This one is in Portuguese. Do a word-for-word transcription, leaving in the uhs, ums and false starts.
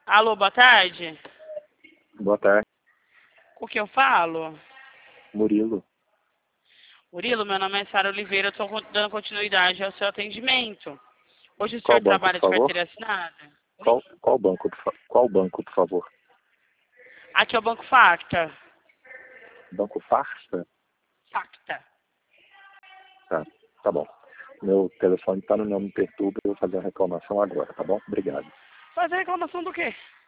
Alô, boa tarde. Boa tarde, Com que eu falo? Murilo. Murilo, meu nome é Sara Oliveira, eu estou dando continuidade ao seu atendimento. Hoje o Qual senhor banco, trabalha por de favor? carteira assinada? Qual, qual banco, por fa- qual banco, por favor? Aqui é o Banco Facta. Banco Farsa? Facta. Tá, tá bom. Meu telefone tá no Não Me Perturba, eu vou fazer a reclamação agora, tá bom? Obrigado. Fazer reclamação do quê?